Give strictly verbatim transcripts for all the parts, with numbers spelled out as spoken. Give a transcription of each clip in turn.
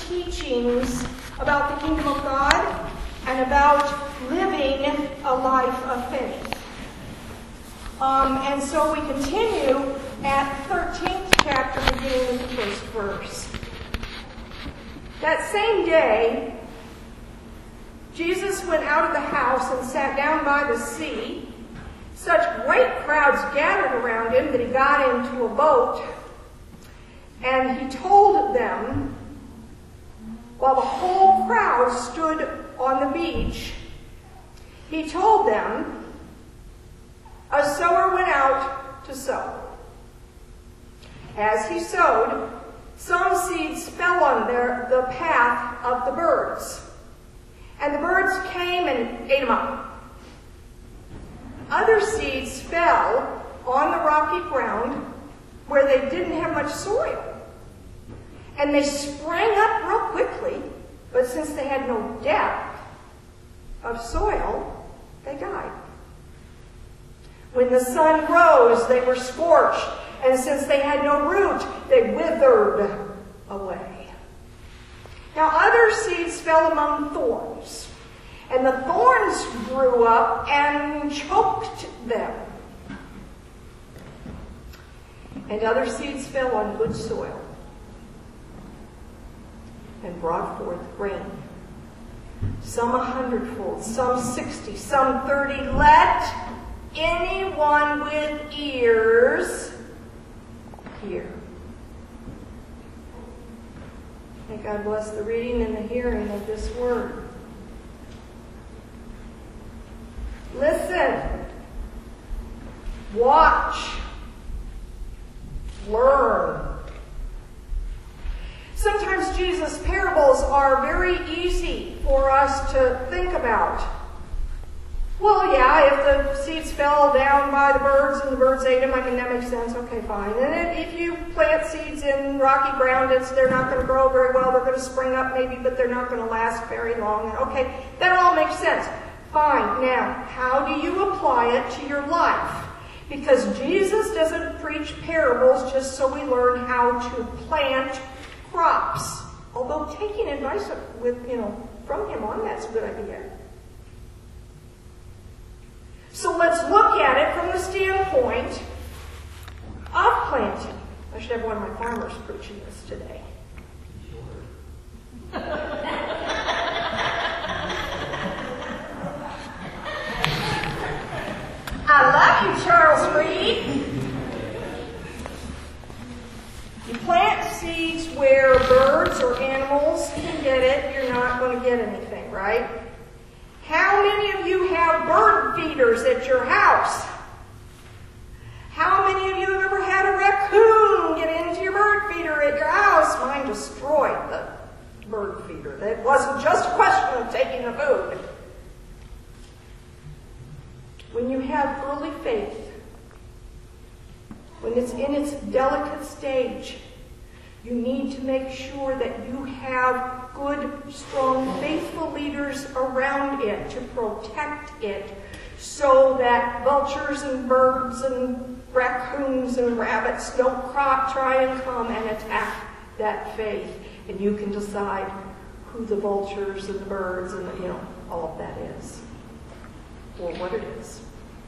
teachings about the kingdom of God and about living a life of faith. Um, and so we continue at thirteenth chapter, beginning with the first verse. That same day, Jesus went out of the house and sat down by the sea. Such great crowds gathered around him that he got into a boat, and he told them, while the whole crowd stood on the beach, he told them, a sower went out to sow. As he sowed, some seeds fell on their, the path of the birds, and the birds came and ate them up. Other seeds fell on the rocky ground where they didn't have much soil, and they sprang up real quickly, but since they had no depth of soil, they died. When the sun rose, they were scorched, and since they had no root, they withered away. Now other seeds fell among thorns, and the thorns grew up and choked them. And other seeds fell on good soil and brought forth grain. Some a hundredfold, some sixty, some thirty. Let anyone with ears hear. May God bless the reading and the hearing of this word. Listen, watch, learn. Sometimes Jesus' parables are very easy for us to think about. Well, yeah, if the seeds fell down by the birds and the birds ate them, I mean, that makes sense. Okay, fine. And if you plant seeds in rocky ground, it's, they're not going to grow very well. They're going to spring up maybe, but they're not going to last very long. Okay, that all makes sense. Fine. Now, how do you apply it to your life? Because Jesus doesn't preach parables just so we learn how to plant crops. Although taking advice with, you know, from him on that's a good idea. So let's look at it from the standpoint of planting. I should have one of my farmers preaching this today. I love you, Charles Reed. You plant seeds where birds or animals can get it, you're not going to get anything, right? How many of you have bird feeders at your house? How many of you have ever had a raccoon get into your bird feeder at your house? Mine destroyed the bird feeder. It wasn't just a question of taking the food. When you have early faith, when it's in its delicate stage, you need to make sure that you have good, strong, faithful leaders around it to protect it so that vultures and birds and raccoons and rabbits don't try and come and attack that faith. And you can decide who the vultures and the birds and the, you know, all of that is, or what it is.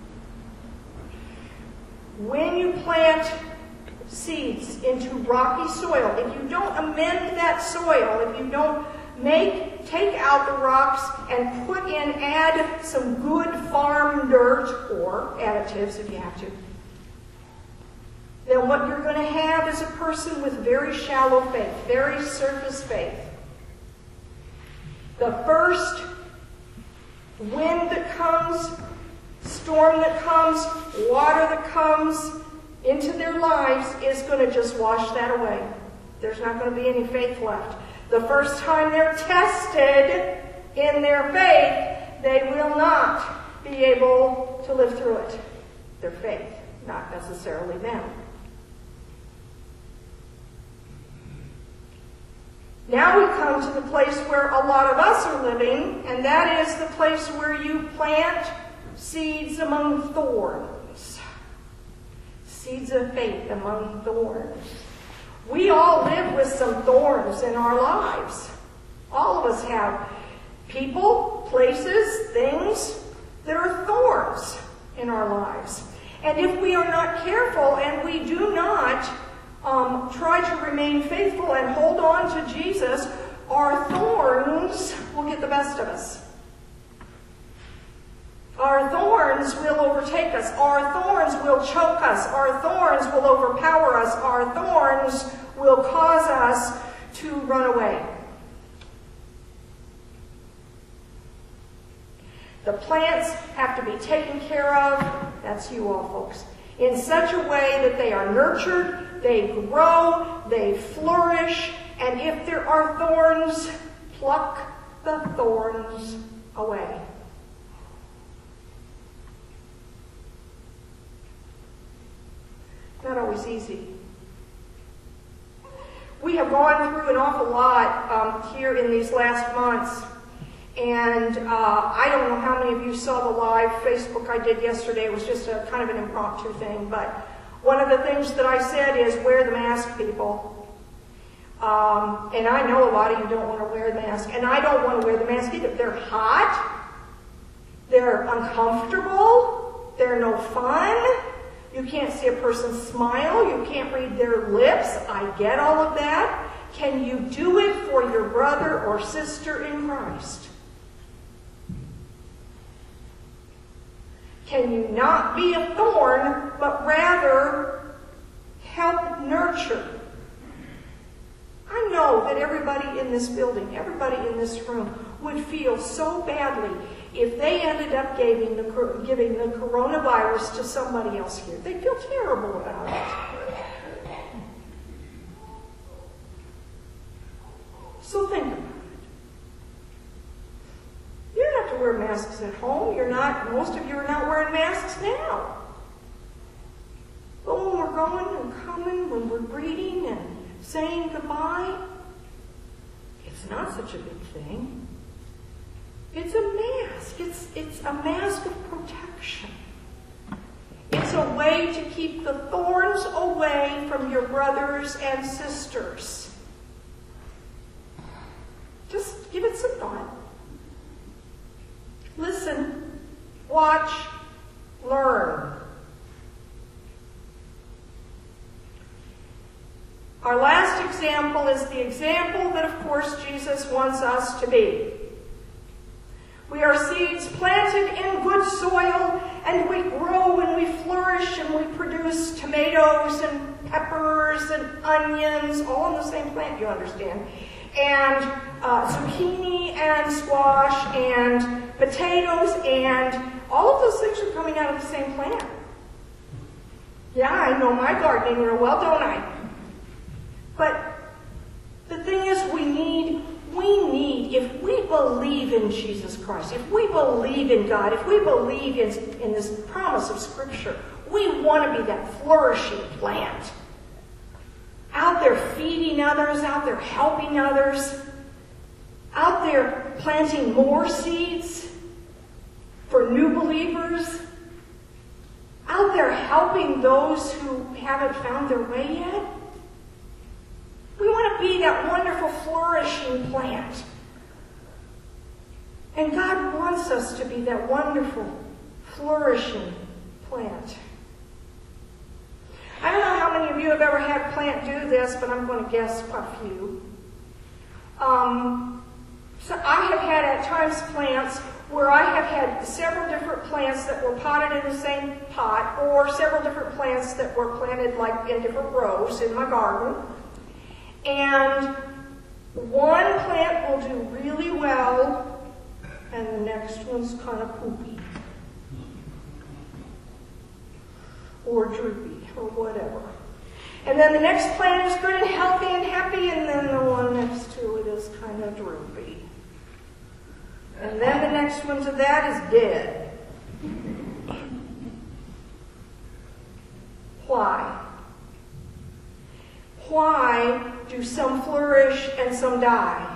When you plant seeds into rocky soil, if you don't amend that soil, if you don't make, take out the rocks and put in, add some good farm dirt or additives if you have to, then what you're going to have is a person with very shallow faith, very surface faith. The first wind that comes, storm that comes, water that comes into their lives is going to just wash that away. There's not going to be any faith left. The first time they're tested in their faith, they will not be able to live through it. Their faith, not necessarily them. Now we come to the place where a lot of us are living, and that is the place where you plant seeds among thorns. Seeds of faith among thorns. We all live with some thorns in our lives. All of us have people, places, things that are thorns in our lives. And if we are not careful and we do not um, try to remain faithful and hold on to Jesus, our thorns will get the best of us. Our thorns will overtake us. Our thorns will choke us. Our thorns will overpower us. Our thorns will cause us to run away. The plants have to be taken care of, that's you all folks, in such a way that they are nurtured, they grow, they flourish, and if there are thorns, pluck the thorns away. Not always easy. We have gone through an awful lot um, here in these last months. And uh, I don't know how many of you saw the live Facebook I did yesterday. It was just a kind of an impromptu thing. But one of the things that I said is wear the mask, people. Um, and I know a lot of you don't want to wear the mask. And I don't want to wear the mask either. They're hot. They're uncomfortable. They're no fun. You can't see a person smile. You can't read their lips. I get all of that. Can you do it for your brother or sister in Christ? Can you not be a thorn, but rather help nurture? I know that everybody in this building, everybody in this room would feel so badly if they ended up giving the, giving the coronavirus to somebody else here. They'd feel terrible about it. So think about it. You don't have to wear masks at home. You're not, most of you are not wearing masks now. But when we're going and coming, when we're greeting and saying goodbye, it's not such a big thing. It's a mask. It's, it's a mask of protection. It's a way to keep the thorns away from your brothers and sisters. Just give it some thought. Listen, watch, learn. Our last example is the example that, of course, Jesus wants us to be. We are seeds planted in good soil, and we grow and we flourish and we produce tomatoes and peppers and onions, all on the same plant, you understand, and uh, zucchini and squash and potatoes, and all of those things are coming out of the same plant. Yeah, I know my gardening real well, don't I? But the thing is, we need, we need, if we believe in Jesus Christ, if we believe in God, if we believe in, in this promise of Scripture, we want to be that flourishing plant. Out there feeding others, out there helping others, out there planting more seeds for new believers, out there helping those who haven't found their way yet. We want to be that wonderful flourishing plant. And God wants us to be that wonderful flourishing plant. I don't know how many of you have ever had a plant do this, but I'm going to guess a few. Um, so I have had at times plants where I have had several different plants that were potted in the same pot, or several different plants that were planted like in different rows in my garden. And one plant will do really well, and the next one's kind of poopy, or droopy, or whatever. And then the next plant is good and healthy and happy, and then the one next to it is kind of droopy. And then the next one to that is dead. Why? Why do some flourish and some die?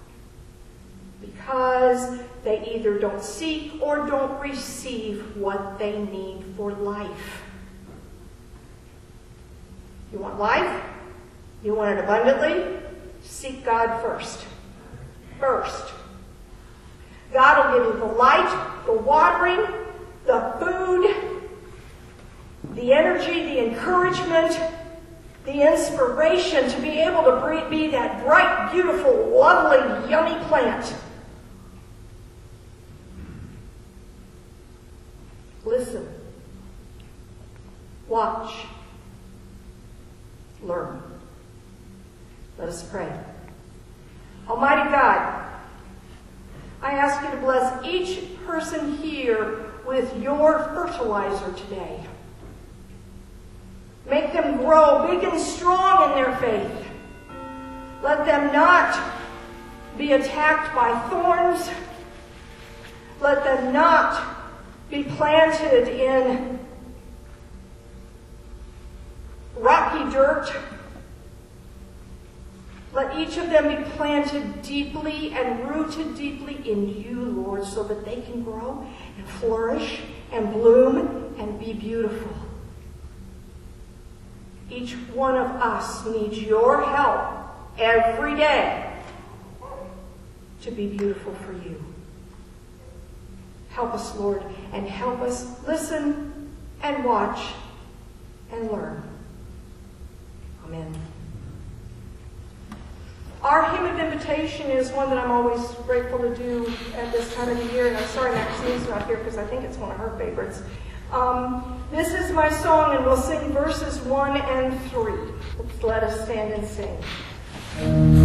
Because they either don't seek or don't receive what they need for life. You want life? You want it abundantly? Seek God first. First. God will give you the light, the watering, the food, the energy, the encouragement, the inspiration to be able to be that bright, beautiful, lovely, yummy plant. Listen. Watch. Learn. Let us pray. Almighty God, I ask you to bless each person here with your fertilizer today. Make them grow big and strong in their faith. Let them not be attacked by thorns. Let them not be planted in rocky dirt. Let each of them be planted deeply and rooted deeply in you, Lord, so that they can grow and flourish and bloom and be beautiful. Each one of us needs your help every day to be beautiful for you. Help us, Lord, and help us listen and watch and learn. Amen. Our hymn of invitation is one that I'm always grateful to do at this time of the year, and I'm sorry Maxine's not here because I think it's one of her favorites. Um, this is my song, and we'll sing verses one and three. Let us stand and sing.